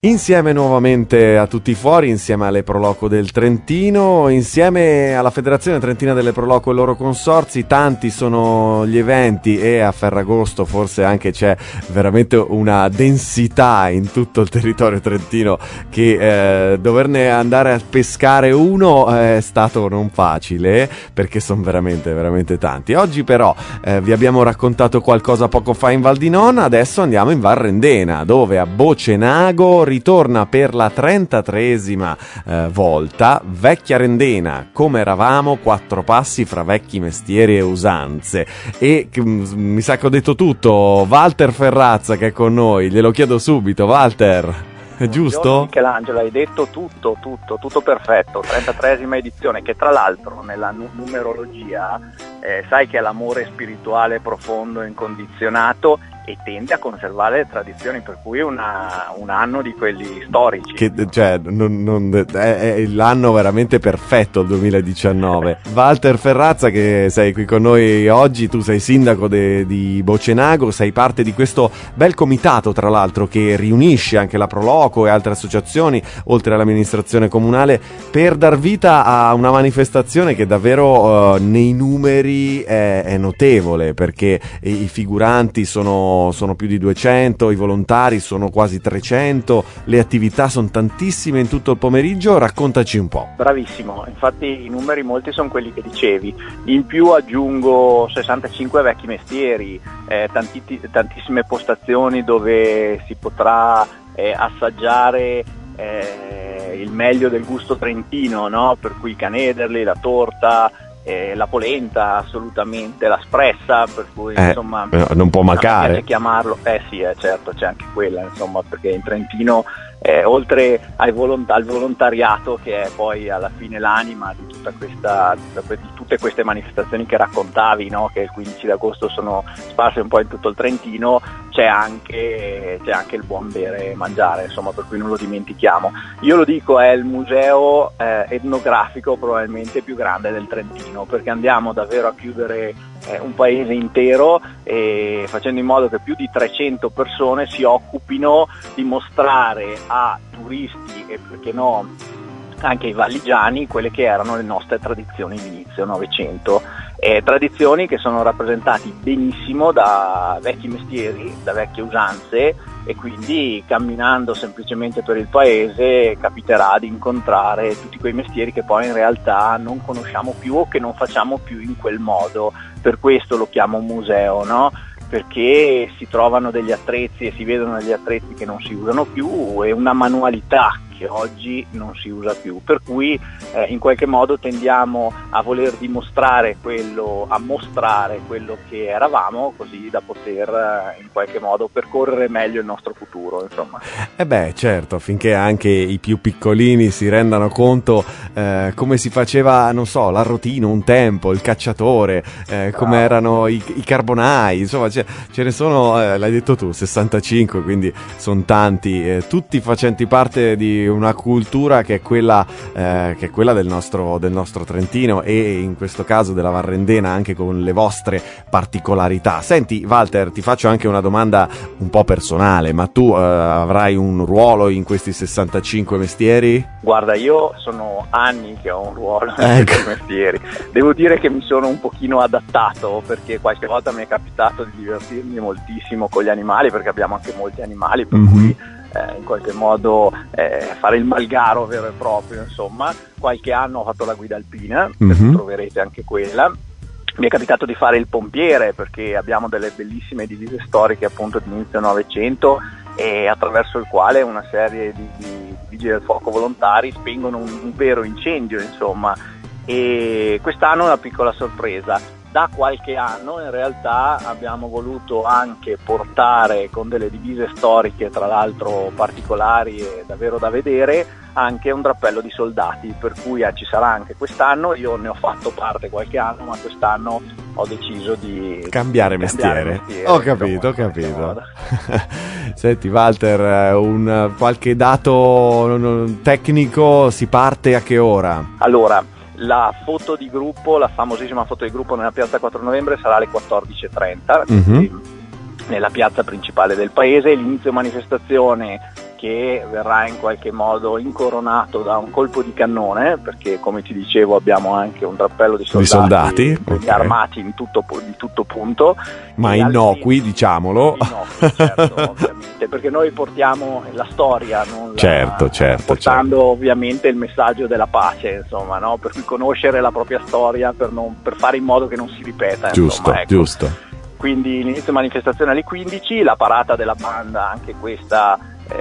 Insieme nuovamente a Tutti Fuori, insieme alle Proloco del Trentino, insieme alla Federazione Trentina delle Proloco e i loro consorzi. Tanti sono gli eventi e a Ferragosto forse anche c'è veramente una densità in tutto il territorio trentino che doverne andare a pescare uno è stato non facile, perché sono veramente veramente tanti. Oggi però vi abbiamo raccontato qualcosa poco fa in Val di Nona, adesso andiamo in Val Rendena, dove a Bocenago ritorna per la 33esima volta Vecchia Rendena, come eravamo, 4 passi fra vecchi mestieri e usanze. E mi sa che ho detto tutto. Walter Ferrazza che è con noi, glielo chiedo subito. Walter, è giusto? Michelangelo, hai detto tutto perfetto. 33esima edizione, che tra l'altro nella numerologia sai che è l'amore spirituale profondo e incondizionato e tende a conservare le tradizioni, per cui un anno di quelli storici. Che, cioè, è l'anno veramente perfetto il 2019. Walter Ferrazza, che sei qui con noi oggi, tu sei sindaco di Bocenago, sei parte di questo bel comitato, tra l'altro, che riunisce anche la Proloco e altre associazioni, oltre all'amministrazione comunale, per dar vita a una manifestazione che davvero nei numeri è notevole, perché i figuranti sono più di 200, i volontari sono quasi 300, le attività sono tantissime in tutto il pomeriggio. Raccontaci un po'. Bravissimo, infatti i numeri molti sono quelli che dicevi, in più aggiungo 65 vecchi mestieri, tantissime postazioni dove si potrà assaggiare il meglio del gusto trentino, no? Per cui i canederli, la torta, la polenta, assolutamente, la spressa, per cui insomma non può mancare, piace chiamarlo, sì, certo, c'è anche quella, insomma, perché in Trentino oltre al volontariato, che è poi alla fine l'anima di tutte queste manifestazioni che raccontavi, no? Che il 15 agosto sono sparse un po' in tutto il Trentino, c'è anche il buon bere e mangiare, insomma, per cui non lo dimentichiamo. Io lo dico, è il museo etnografico probabilmente più grande del Trentino, perché andiamo davvero a chiudere un paese intero, e facendo in modo che più di 300 persone si occupino di mostrare a turisti e perché no anche ai valligiani quelle che erano le nostre tradizioni di inizio Novecento, tradizioni che sono rappresentate benissimo da vecchi mestieri, da vecchie usanze, e quindi camminando semplicemente per il paese capiterà di incontrare tutti quei mestieri che poi in realtà non conosciamo più o che non facciamo più in quel modo. Per questo lo chiamo museo, no? Perché si trovano degli attrezzi e si vedono degli attrezzi che non si usano più e una manualità che oggi non si usa più, per cui in qualche modo tendiamo a voler dimostrare a mostrare quello che eravamo, così da poter in qualche modo percorrere meglio il nostro futuro, insomma. Certo, affinché anche i più piccolini si rendano conto come si faceva, non so, l'arrotino un tempo, il cacciatore, come erano i carbonai, insomma ce ne sono, l'hai detto tu, 65, quindi sono tanti, tutti facenti parte di una cultura che è quella del nostro Trentino, e in questo caso della Val Rendena, anche con le vostre particolarità. Senti Walter, ti faccio anche una domanda un po' personale, ma tu avrai un ruolo in questi 65 mestieri? Guarda, io sono anni che ho un ruolo in questi mestieri. Devo dire che mi sono un pochino adattato, perché qualche volta mi è capitato di divertirmi moltissimo con gli animali, perché abbiamo anche molti animali, per cui in qualche modo fare il malgaro vero e proprio, insomma. Qualche anno ho fatto la guida alpina, troverete anche quella. Mi è capitato di fare il pompiere, perché abbiamo delle bellissime divise storiche appunto di inizio Novecento, e attraverso il quale una serie di vigili del fuoco volontari spengono un vero incendio, insomma. E quest'anno una piccola sorpresa: da qualche anno in realtà abbiamo voluto anche portare, con delle divise storiche tra l'altro particolari e davvero da vedere, anche un drappello di soldati, per cui ci sarà anche quest'anno. Io ne ho fatto parte qualche anno, ma quest'anno ho deciso di cambiare mestiere. Ho capito. Senti Walter, qualche dato tecnico, si parte a che ora? Allora, la foto di gruppo, la famosissima foto di gruppo nella piazza 4 novembre sarà alle 14:30 nella piazza principale del paese. L'inizio manifestazione, che che verrà in qualche modo incoronato da un colpo di cannone, perché come ti dicevo abbiamo anche un drappello di soldati okay, armati di tutto punto, ma innocui, diciamolo. Innocui, certo, ovviamente, perché noi portiamo la storia, non certo, portando ovviamente il messaggio della pace, insomma, no? Per cui conoscere la propria storia per fare in modo che non si ripeta, giusto, insomma, ecco. Giusto. Quindi l'inizio manifestazione alle 15, la parata della banda, anche questa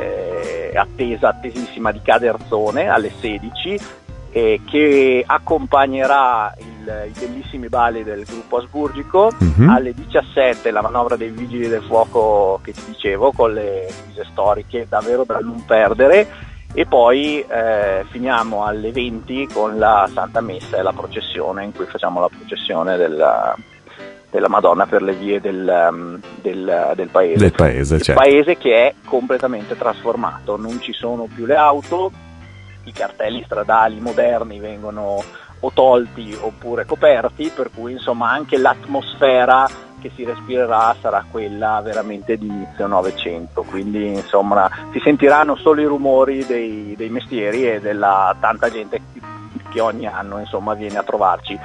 attesissima, di Caderzone alle 16, che accompagnerà i bellissimi balli del gruppo asburgico. Alle 17 la manovra dei vigili del fuoco che ti dicevo, con le divise storiche davvero da non perdere, e poi finiamo alle 20 con la Santa Messa e la processione, in cui facciamo la processione della Madonna per le vie del paese. Del paese, certo. Il paese che è completamente trasformato, non ci sono più le auto, i cartelli stradali moderni vengono o tolti oppure coperti, per cui insomma anche l'atmosfera che si respirerà sarà quella veramente di inizio Novecento, quindi insomma si sentiranno solo i rumori dei mestieri e della tanta gente che ogni anno insomma viene a trovarci,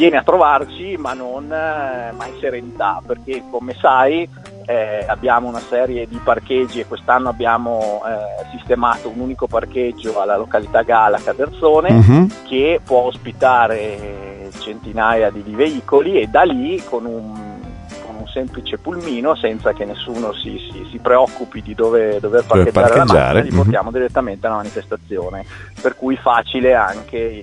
ma non mai serenità, perché come sai abbiamo una serie di parcheggi, e quest'anno abbiamo sistemato un unico parcheggio alla località Gala Caderzone, che può ospitare centinaia di veicoli, e da lì con un semplice pulmino, senza che nessuno si preoccupi di dover parcheggiare la macchina, li portiamo direttamente alla manifestazione, per cui facile anche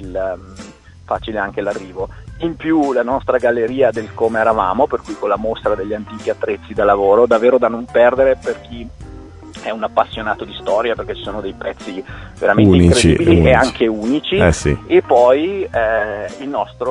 l'arrivo. In più la nostra galleria del Come Eravamo, per cui con la mostra degli antichi attrezzi da lavoro, davvero da non perdere per chi è un appassionato di storia, perché ci sono dei pezzi veramente incredibili e anche unici. Sì. E poi il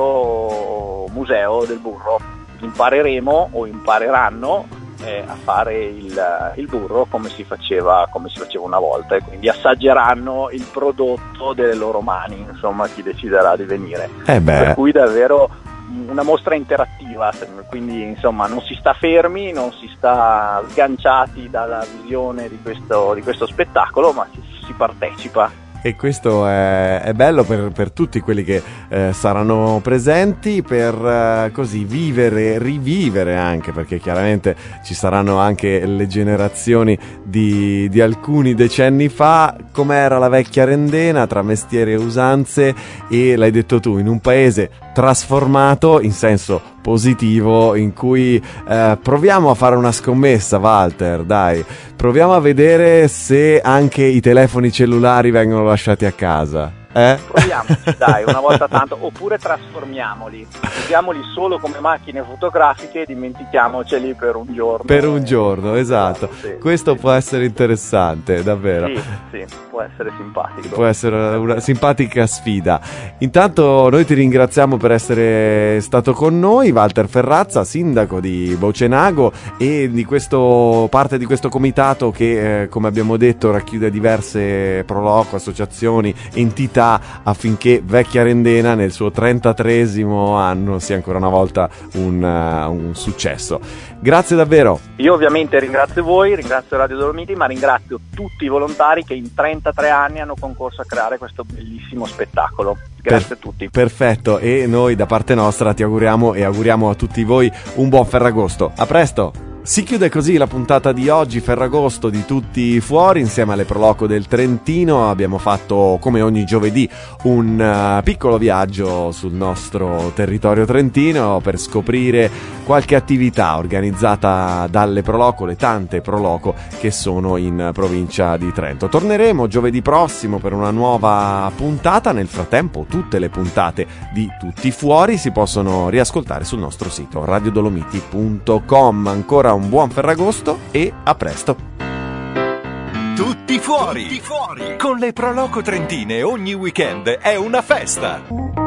nostro museo del burro. Impareremo o impareranno a fare il burro come si faceva una volta, e quindi assaggeranno il prodotto delle loro mani, insomma, chi deciderà di venire. Per cui davvero una mostra interattiva, quindi insomma non si sta fermi, non si sta sganciati dalla visione di questo spettacolo, ma si partecipa. E questo è bello per tutti quelli che saranno presenti, per così rivivere anche, perché chiaramente ci saranno anche le generazioni di alcuni decenni fa, com'era la vecchia Rendena tra mestieri e usanze, e l'hai detto tu, in un paese trasformato in senso positivo, in cui proviamo a fare una scommessa, Walter, dai, proviamo a vedere se anche i telefoni cellulari vengono lasciati a casa. Proviamo, dai, una volta tanto, oppure trasformiamoli, usiamoli solo come macchine fotografiche e dimentichiamoceli per un giorno. Per un giorno, esatto. Sì, questo può essere interessante, davvero. Sì, può essere simpatico. Può essere una simpatica sfida. Intanto noi ti ringraziamo per essere stato con noi, Walter Ferrazza, sindaco di Bocenago, e di parte di questo comitato che, come abbiamo detto, racchiude diverse proloco, associazioni, entità, affinché Vecchia Rendena nel suo 33esimo anno sia ancora una volta un successo. Grazie davvero. Io ovviamente ringrazio voi, ringrazio Radio Dolomiti, ma ringrazio tutti i volontari che in 33 anni hanno concorso a creare questo bellissimo spettacolo. Grazie a tutti. Perfetto, e noi da parte nostra ti auguriamo e auguriamo a tutti voi un buon Ferragosto. A presto! Si chiude così la puntata di oggi, Ferragosto di Tutti Fuori, insieme alle Proloco del Trentino. Abbiamo fatto, come ogni giovedì, un piccolo viaggio sul nostro territorio trentino per scoprire qualche attività organizzata dalle Proloco, le tante Proloco che sono in provincia di Trento. Torneremo giovedì prossimo per una nuova puntata. Nel frattempo tutte le puntate di Tutti Fuori si possono riascoltare sul nostro sito radiodolomiti.com. Ancora un buon Ferragosto e a presto. Tutti fuori! Con le Proloco Trentine ogni weekend è una festa!